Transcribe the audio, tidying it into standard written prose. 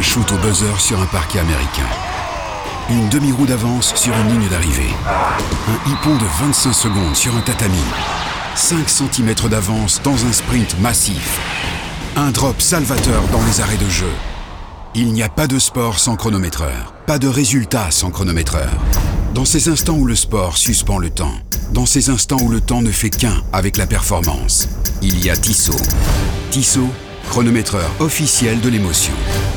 Un shoot au buzzer sur un parquet américain. Une demi-roue d'avance sur une ligne d'arrivée. Un hippon de 25 secondes sur un tatami. 5 cm d'avance dans un sprint massif. Un drop salvateur dans les arrêts de jeu. Il n'y a pas de sport sans chronométreur. Pas de résultat sans chronométreur. Dans ces instants où le sport suspend le temps. Dans ces instants où le temps ne fait qu'un avec la performance. Il y a Tissot. Tissot, chronométreur officiel de l'émotion.